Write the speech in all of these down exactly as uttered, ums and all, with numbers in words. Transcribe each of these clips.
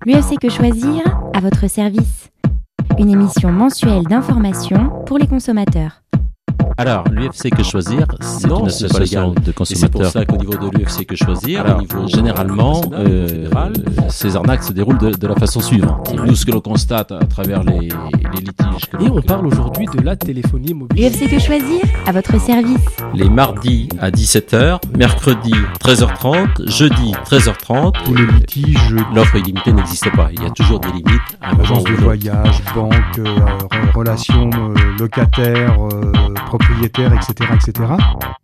L'U F C Que Choisir, à votre service. Une émission mensuelle d'information pour les consommateurs. Alors, l'U F C Que Choisir, c'est non, une c'est association de consommateurs. Et c'est pour ça qu'au niveau de l'U F C Que Choisir, Alors, au niveau généralement, euh, fédéral, ces arnaques se déroulent de, de la façon suivante. Nous, ce que l'on constate à travers les, les litiges... Que Et on parle aujourd'hui de la téléphonie mobile. L'U F C Que Choisir, à votre service. Les mardis à dix-sept heures, mercredi treize heures trente, jeudi treize heures trente. Tous les litiges, L'offre illimitée n'existe pas. Il y a toujours des limites. À un moment agence ou de l'autre. voyage, banque, euh, re- relations euh, locataires, euh, propriétaires, et cetera, et cetera.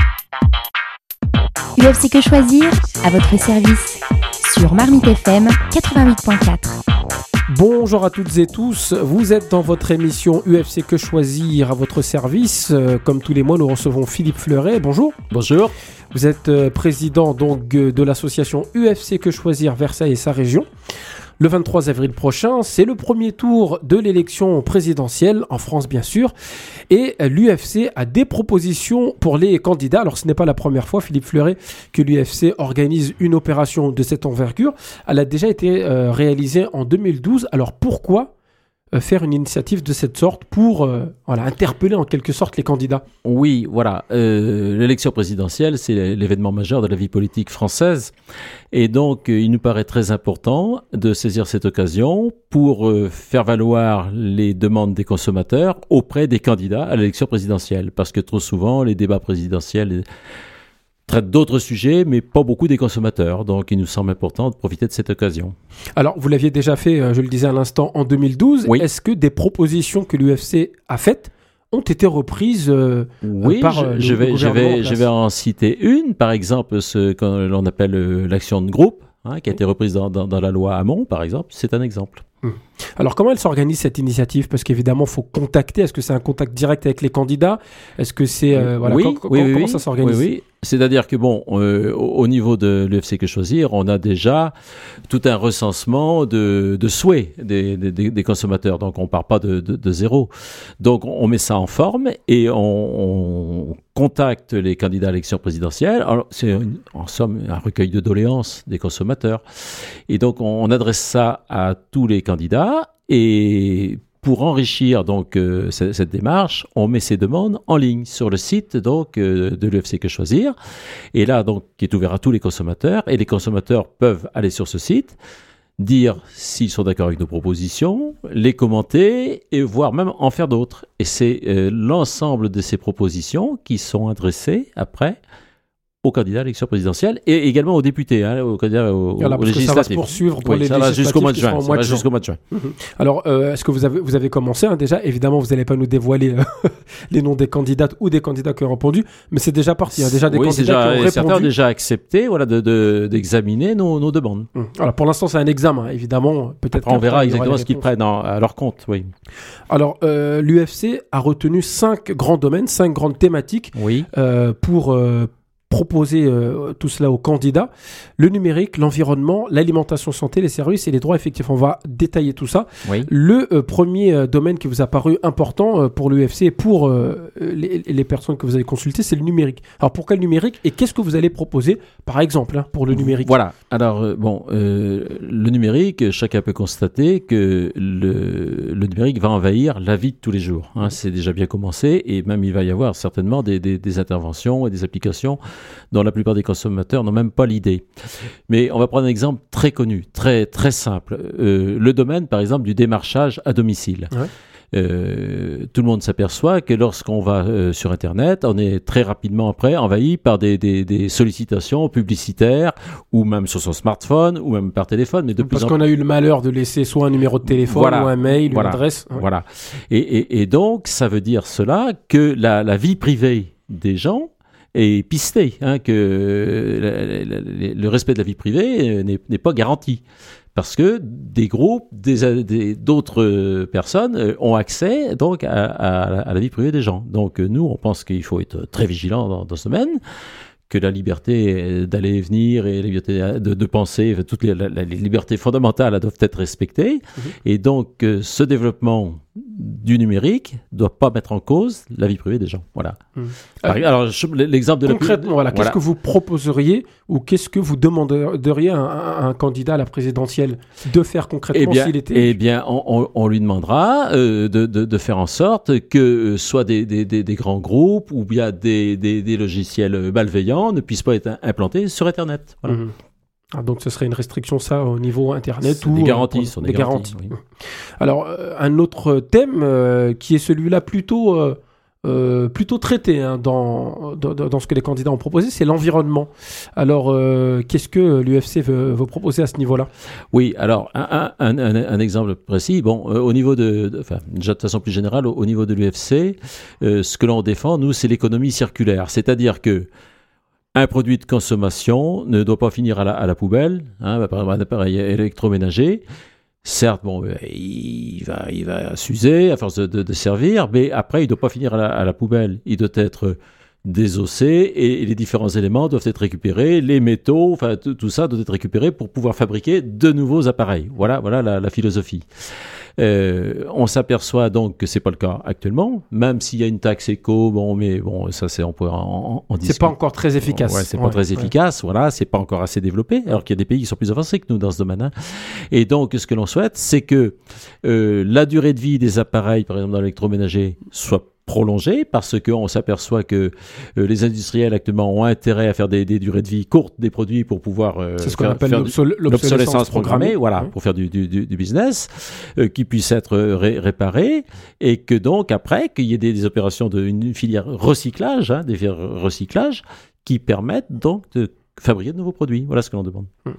U F C Que Choisir, à votre service. Sur Marmite F M quatre-vingt-huit point quatre. Bonjour à toutes et tous, vous êtes dans votre émission U F C Que Choisir à votre service. Euh, comme tous les mois, nous recevons Philippe Fleuret. Bonjour. Bonjour. Vous êtes euh, président donc euh, de l'association U F C Que Choisir Versailles et sa région. Le vingt-trois avril prochain, c'est le premier tour de l'élection présidentielle, en France bien sûr, et l'U F C a des propositions pour les candidats. Alors ce n'est pas la première fois, Philippe Fleuret, que l'U F C organise une opération de cette envergure. Elle a déjà été euh, réalisée en deux mille douze. Alors pourquoi euh, faire une initiative de cette sorte pour euh, voilà, interpeller en quelque sorte les candidats ? Oui, voilà. Euh, l'élection présidentielle, c'est l'événement majeur de la vie politique française. Et donc, euh, il nous paraît très important de saisir cette occasion pour euh, faire valoir les demandes des consommateurs auprès des candidats à l'élection présidentielle. Parce que trop souvent, les débats présidentiels traitent d'autres sujets, mais pas beaucoup des consommateurs. Donc, il nous semble important de profiter de cette occasion. Alors, vous l'aviez déjà fait, euh, je le disais à l'instant, en deux mille douze. Oui. Est-ce que des propositions que l'U F C a faites ont été reprises euh, Oui, par je, euh, le, je, vais, le je, gouvernement en vais, place. je vais en citer une. Par exemple, ce que l'on appelle euh, l'action de groupe, hein, qui a été reprise dans, dans, dans la loi Hamon, par exemple. C'est un exemple. Alors, comment elle s'organise cette initiative ? Parce qu'évidemment, il faut contacter. Est-ce que c'est un contact direct avec les candidats ? Est-ce que c'est... euh, voilà, oui, com- oui, com- oui, comment oui. ça s'organise ? Oui, oui. C'est-à-dire que, bon, euh, au, au niveau de l'U F C Que Choisir, on a déjà tout un recensement de, de souhaits des, des, des consommateurs. Donc, on ne part pas de, de, de zéro. Donc, on met ça en forme et on, on contacte les candidats à l'élection présidentielle. Alors, c'est une- en somme un recueil de doléances des consommateurs. Et donc, on, on adresse ça à tous les candidats. Et pour enrichir donc euh, cette, cette démarche, on met ces demandes en ligne sur le site donc euh, de l'U F C Que Choisir. Et là, donc, qui est ouvert à tous les consommateurs. Et les consommateurs peuvent aller sur ce site, dire s'ils sont d'accord avec nos propositions, les commenter et voire même en faire d'autres. Et c'est euh, l'ensemble de ces propositions qui sont adressées après aux candidats à l'élection présidentielle et également aux députés, hein, aux candidats aux, Voilà, aux parce que ça va se législatives. poursuivre pour Oui, les ça va jusqu'au mois de législatives qui juin. seront au Ça mois va de juin. jusqu'au mois de juin. Alors, euh, est-ce que vous avez, vous avez commencé hein, déjà ? Évidemment, vous n'allez pas nous dévoiler euh, les noms des candidates ou des candidats qui ont répondu, mais c'est déjà parti. Il y a déjà des oui, candidats déjà, qui ont et certains ont répondu. déjà accepté voilà, de, de, d'examiner nos, nos demandes. Hum. Alors, pour l'instant, c'est un examen, évidemment. Peut-être Après, on qu'après, verra il y aura exactement les ce qu'ils réponses. prennent en- à leur compte. Oui. Alors, euh, l'U F C a retenu cinq grands domaines, cinq grandes thématiques Oui. euh, pour euh, proposer euh, tout cela aux candidats. Le numérique, l'environnement, l'alimentation santé, les services et les droits effectifs. On va détailler tout ça. Oui. Le euh, premier euh, domaine qui vous a paru important euh, pour l'U F C et pour euh, les, les personnes que vous avez consultées, c'est le numérique. Alors, pourquoi le numérique et qu'est-ce que vous allez proposer, par exemple, hein, pour le numérique ? Voilà. Alors, euh, bon, euh, le numérique, chacun peut constater que le, le numérique va envahir la vie de tous les jours. Hein. C'est déjà bien commencé et même il va y avoir certainement des, des, des interventions et des applications dont la plupart des consommateurs n'ont même pas l'idée. Mais on va prendre un exemple très connu, très, très simple. Euh, le domaine, par exemple, du démarchage à domicile. Ouais. Euh, tout le monde s'aperçoit que lorsqu'on va euh, sur Internet, on est très rapidement après envahi par des, des, des sollicitations publicitaires ou même sur son smartphone ou même par téléphone. Mais de Parce plus en qu'on a eu le malheur de laisser soit un numéro de téléphone Voilà. ou un mail, Voilà. une adresse. Ouais. Voilà. Et, et, et donc, ça veut dire cela que la, la vie privée des gens est pistée, hein, que la- la- la- le respect de la vie privée euh, n'est, n'est pas garanti. Parce que des groupes, des, des- d'autres euh, personnes euh, ont accès donc à, à- à la vie privée des gens. Donc euh, nous, on pense qu'il faut être très vigilant dans, dans ce domaine, que la liberté euh, d'aller et venir et la liberté de, de penser, enfin, toutes les, la- la- les libertés fondamentales elles doivent être respectées. Mhm. Et donc, euh, ce développement du numérique ne doit pas mettre en cause la vie privée des gens. Voilà. Mmh. Par, euh, alors, je, l'exemple de concrètement, la... voilà, voilà. Qu'est-ce que vous proposeriez ou qu'est-ce que vous demanderiez à un, à un candidat à la présidentielle de faire concrètement eh bien, s'il était... Eh bien, on, on, on lui demandera euh, de, de, de faire en sorte que euh, soit des, des, des, des grands groupes ou bien des, des, des logiciels malveillants ne puissent pas être implantés sur Internet. Voilà. Mmh. Ah, donc ce serait une restriction, ça, au niveau Internet ou des garanties, euh, sont des, des garanties. garanties. Oui. Alors, euh, un autre thème euh, qui est celui-là plutôt, euh, euh, plutôt traité hein, dans, dans, dans ce que les candidats ont proposé, c'est l'environnement. Alors, euh, qu'est-ce que l'U F C veut, veut proposer à ce niveau-là ? Oui, alors, un, un, un, un exemple précis, bon, euh, au niveau de, de, enfin, déjà de façon plus générale, au, au niveau de l'U F C, euh, ce que l'on défend, nous, c'est l'économie circulaire, c'est-à-dire que un produit de consommation ne doit pas finir à la, à la poubelle, hein, par exemple un appareil électroménager. Certes, bon, il va, il va s'user à force de, de, de servir, mais après, il ne doit pas finir à la, à la poubelle. Il doit être désossé et, et les différents éléments doivent être récupérés, les métaux, enfin tout, tout ça doit être récupéré pour pouvoir fabriquer de nouveaux appareils. Voilà, voilà la, la philosophie. Euh, on s'aperçoit donc que c'est pas le cas actuellement, même s'il y a une taxe éco, bon, mais bon, ça c'est on peut en, en discuter. C'est pas encore très efficace. Ouais, c'est ouais, pas très ouais. efficace, voilà, c'est pas encore assez développé, alors qu'il y a des pays qui sont plus avancés que nous dans ce domaine. Hein. Et donc, ce que l'on souhaite, c'est que euh, la durée de vie des appareils, par exemple dans l'électroménager, soit prolongée, parce qu'on s'aperçoit que euh, les industriels actuellement ont intérêt à faire des, des durées de vie courtes des produits pour pouvoir euh, c'est ce qu'on faire, appelle faire l'obsol- l'obsolescence programmée, voilà, ouais. pour faire du, du, du business, euh, qui puisse être ré- réparé, et que donc après, qu'il y ait des, des opérations de une filière recyclage, hein, des filières recyclage, qui permettent donc de fabriquer de nouveaux produits. Voilà ce que l'on demande. Hum.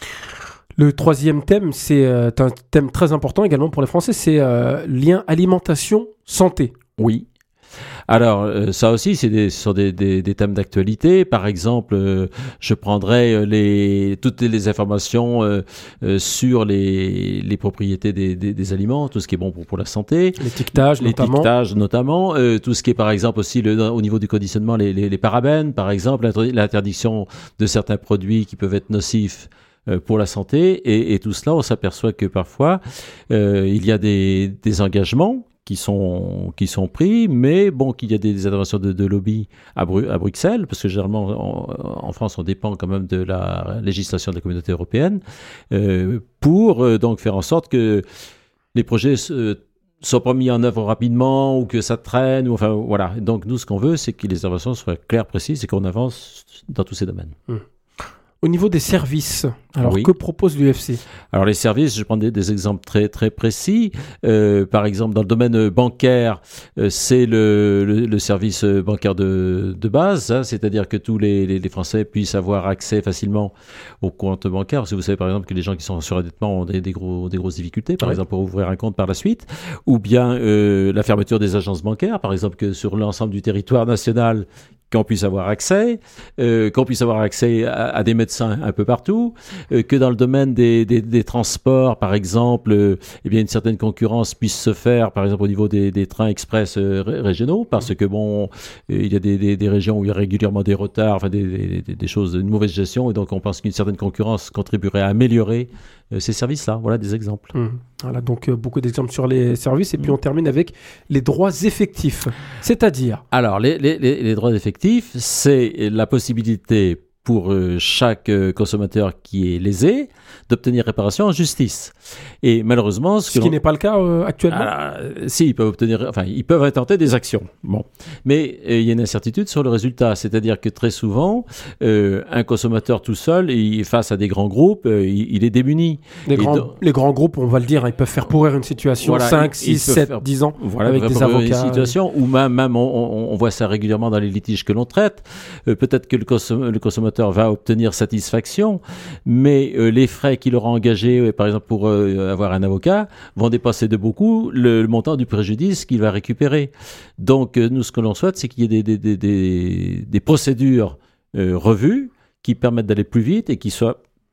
Le troisième thème, c'est euh, un thème très important également pour les Français, c'est euh, lien alimentation-santé. Oui. Alors, euh, ça aussi, c'est des, ce sont des, des, des thèmes d'actualité. Par exemple, euh, je prendrais les, toutes les informations euh, euh, sur les, les propriétés des, des, des aliments, tout ce qui est bon pour, pour la santé. L'étiquetage, notamment. L'étiquetage, notamment. Euh, tout ce qui est, par exemple, aussi le, au niveau du conditionnement, les, les, les parabènes, par exemple, l'interdiction de certains produits qui peuvent être nocifs pour la santé. Et, et tout cela, on s'aperçoit que parfois, euh, il y a des, des engagements qui sont qui sont pris, mais bon, qu'il y a des, des interventions de, de lobby à, Bru- à Bruxelles, parce que généralement en, en France on dépend quand même de la législation de la Communauté européenne, euh, pour euh, donc faire en sorte que les projets euh, soient pas mis en œuvre rapidement ou que ça traîne, ou enfin voilà. Donc nous, ce qu'on veut, c'est que les interventions soient claires, précises, et qu'on avance dans tous ces domaines. Mmh. Au niveau des services, alors oui. Que propose l'U F C ? Alors les services, je prends des, des exemples très très précis. Euh, par exemple, dans le domaine bancaire, euh, c'est le, le, le service bancaire de, de base, hein, c'est-à-dire que tous les, les, les Français puissent avoir accès facilement au compte bancaire. Parce que vous savez par exemple que les gens qui sont en surendettement ont des, des, gros, des grosses difficultés, par oui. exemple pour ouvrir un compte par la suite, ou bien euh, la fermeture des agences bancaires, par exemple que sur l'ensemble du territoire national, qu'on puisse avoir accès, euh, qu'on puisse avoir accès à, à des médecins un peu partout, euh, que dans le domaine des, des, des transports, par exemple, euh, eh bien une certaine concurrence puisse se faire, par exemple au niveau des, des trains express euh, régionaux, parce que bon, euh, il y a des, des, des régions où il y a régulièrement des retards, enfin des, des, des choses, une mauvaise gestion, et donc on pense qu'une certaine concurrence contribuerait à améliorer euh, ces services-là. Voilà des exemples. Mmh. Voilà, donc euh, beaucoup d'exemples sur les services, et puis on termine avec les droits effectifs, c'est-à-dire... Alors, les, les, les droits effectifs, c'est la possibilité pour euh, chaque euh, consommateur qui est lésé d'obtenir réparation en justice. Et malheureusement... Ce, ce que qui n'est pas le cas euh, actuellement. Alors, si, ils peuvent obtenir... Enfin, ils peuvent intenter des actions. Bon. Mais euh, il y a une incertitude sur le résultat. C'est-à-dire que très souvent, euh, un consommateur tout seul, il, face à des grands groupes, euh, il, il est démuni. Les grands, donc, les grands groupes, on va le dire, ils peuvent faire pourrir une situation voilà, cinq, six, sept, dix ans voilà, avec des avocats. Une situation où même, même on, on, on voit ça régulièrement dans les litiges que l'on traite. Euh, peut-être que le, consom- le consommateur va obtenir satisfaction, mais euh, les frais qu'il aura engagés, euh, par exemple pour euh, avoir un avocat, vont dépasser de beaucoup le, le montant du préjudice qu'il va récupérer. Donc euh, nous, ce que l'on souhaite, c'est qu'il y ait des, des, des, des, des procédures euh, revues qui permettent d'aller plus vite et qui soient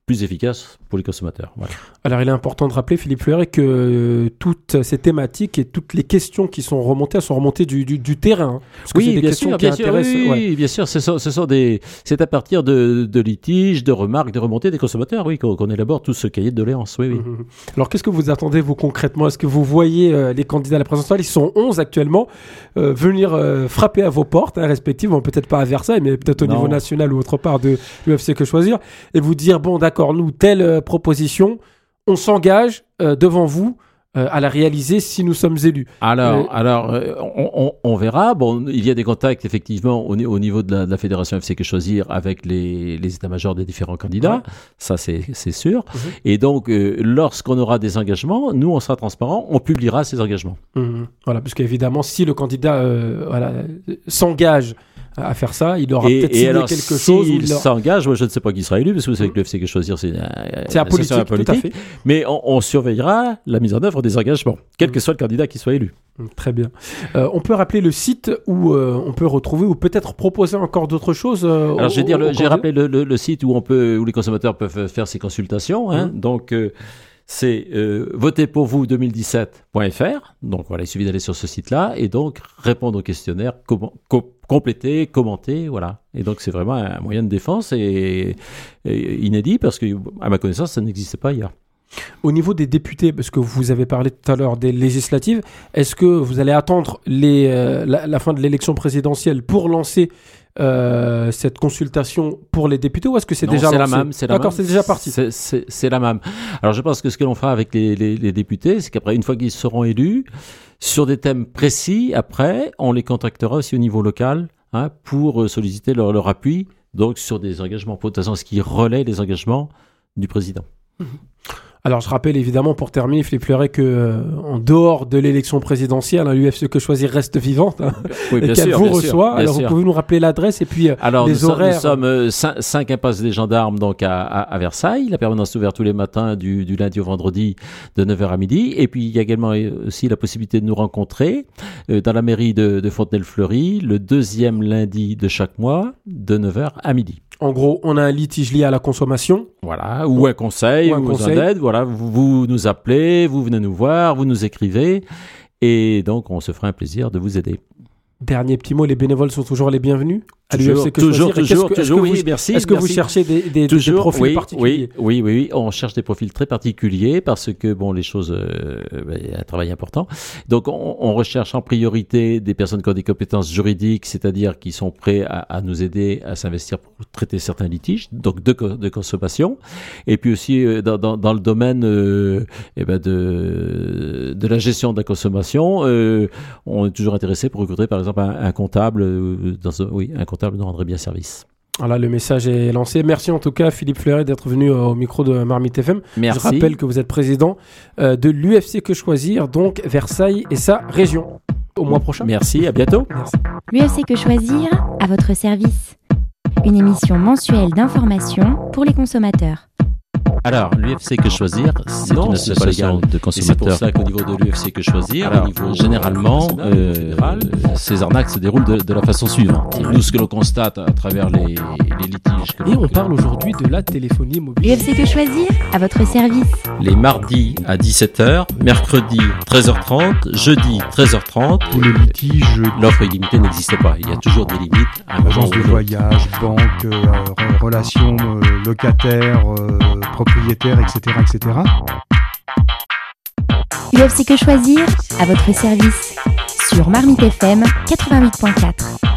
plus efficace pour les consommateurs. Voilà. Alors, il est important de rappeler, Philippe Fleuret, que euh, toutes ces thématiques et toutes les questions qui sont remontées, elles sont remontées du, du, du terrain. Hein, parce que oui, c'est des bien questions sûr, qui bien sûr, intéressent. oui, Ouais. oui, bien sûr. Ce sont, ce sont des, c'est à partir de, de litiges, de remarques, de remontées des consommateurs, oui, qu'on, qu'on élabore tout ce cahier de doléances. Oui, oui. Mmh. Alors, qu'est-ce que vous attendez, vous, concrètement? Est-ce que vous voyez euh, les candidats à la présidentielle, ils sont onze actuellement, euh, venir euh, frapper à vos portes, hein, respectives, bon, peut-être pas à Versailles, mais peut-être au Non. niveau national ou autre part de l'U F C Que Choisir, et vous dire, bon, d'accord, nous, telle euh, proposition, on s'engage euh, devant vous euh, à la réaliser si nous sommes élus. Alors, Euh, alors euh, on, on, on verra. Bon, il y a des contacts effectivement au, ni- au niveau de la, de la fédération F C Que Choisir avec les, les états-majors des différents candidats. Ouais. Ça, c'est, c'est sûr. Mhm. Et donc, euh, lorsqu'on aura des engagements, nous, on sera transparent, on publiera ces engagements. Mmh. Voilà, parce qu'évidemment, si le candidat euh, voilà, euh, s'engage à faire ça, il aura Et, peut-être et signé alors, quelque chose. où s'il il aura- s'engage, moi, je ne sais pas qui sera élu, parce que vous savez que le F C Que Choisir, c'est, euh, C'est apolitique, association tout à fait. Mais on, on surveillera la mise en œuvre des engagements, quel que soit le candidat qui soit élu. Mmh, très bien. Euh, on peut rappeler le site où euh, on peut retrouver ou peut-être proposer encore d'autres choses. euh, Alors, je vais aux- dire, aux le, j'ai candidats. rappelé le, le, le site où on peut, où les consommateurs peuvent faire ces consultations. Hein. Mhm. Donc, euh, c'est euh, votez pour vous deux mille dix-sept point f r. Donc, voilà, il suffit d'aller sur ce site-là et donc répondre au questionnaire, com- co- compléter, commenter, voilà. Et donc, c'est vraiment un moyen de défense et, et inédit parce que, à ma connaissance, ça n'existait pas hier. Au niveau des députés, parce que vous avez parlé tout à l'heure des législatives, est-ce que vous allez attendre les, euh, la, la fin de l'élection présidentielle pour lancer euh, cette consultation pour les députés, ou est-ce que c'est Non, déjà c'est la lancé? même, c'est la D'accord, même. c'est déjà parti. C'est, c'est, c'est la même. Alors, je pense que ce que l'on fera avec les, les, les députés, c'est qu'après, une fois qu'ils seront élus, sur des thèmes précis, après, on les contactera aussi au niveau local, hein, pour euh, solliciter leur, leur appui, donc sur des engagements, pour de toute façon, ce qui relaie les engagements du président. Alors, je rappelle évidemment, pour terminer, Philippe Fleuret, que euh, en dehors de l'élection présidentielle, hein, l'U F C Que Choisir reste vivante, hein, Oui, et qu'elle vous reçoit. Alors, vous pouvez nous rappeler l'adresse et puis euh, Alors, les nous, sommes- horaires. nous sommes euh, cinq impasse des gendarmes donc à, à, à Versailles. La permanence est ouverte tous les matins du, du lundi au vendredi de neuf heures à midi. Et puis, il y a également euh, aussi la possibilité de nous rencontrer euh, dans la mairie de, de Fontenay-le-Fleury le deuxième lundi de chaque mois de neuf heures à midi. En gros, on a un litige lié à la consommation. Voilà, ou un conseil, Ou un ou conseil. un aide. Voilà, vous, vous nous appelez, vous venez nous voir, vous nous écrivez. Et donc, on se fera un plaisir de vous aider. Dernier petit mot, les bénévoles sont toujours les bienvenus à l'U F Toujours, C Que toujours, Choisir. Et toujours, qu'est-ce que- toujours, est-ce que oui, vous- merci. Est-ce que vous merci. cherchez des, des, des Toujours, profils oui, particuliers? oui, oui, oui, oui, on cherche des profils très particuliers parce que bon, les choses, euh, ben, il y a un travail important. Donc, on, on recherche en priorité des personnes qui ont des compétences juridiques, c'est-à-dire qui sont prêts à, à nous aider à s'investir pour traiter certains litiges, donc de, co- de consommation, et puis aussi euh, dans, dans, dans le domaine euh, eh ben de, de la gestion de la consommation, euh, on est toujours intéressé pour recruter, par exemple, un, un comptable. euh, Dans, un- oui, un comptable nous rendrait bien service. Voilà, le message est lancé. Merci en tout cas, Philippe Fleuret, d'être venu euh, au micro de Marmite F M. Merci. Je rappelle que vous êtes président euh, de l'U F C Que Choisir, donc Versailles et sa région. Au mois prochain. Merci, à bientôt. Merci. L'U F C Que Choisir, à votre service. Une émission mensuelle d'information pour les consommateurs. Alors, l'U F C Que Choisir, c'est Non, une ce n'est pas association légal. de Et consommateurs. c'est pour ça qu'au niveau de l'U F C Que Choisir, Alors, au niveau généralement, national, euh, fédéral, ces arnaques se déroulent de, de la façon suivante. nous, ce que l'on constate à travers les, les litiges que Et l'on- on parle aujourd'hui de la téléphonie mobile. L'U F C Que Choisir, à votre service. Les mardis à dix-sept heures, mercredi treize heures trente, jeudi treize heures trente. Tous les litiges, L'offre illimitée n'existe pas. Il y a toujours des limites à un moment agence ou de l'autre. voyage, banque, euh, re- relations euh, locataires, euh, propriétaires, et cetera, et cetera. L'U F C Que Choisir, à votre service. Sur Marmite F M quatre-vingt-huit point quatre.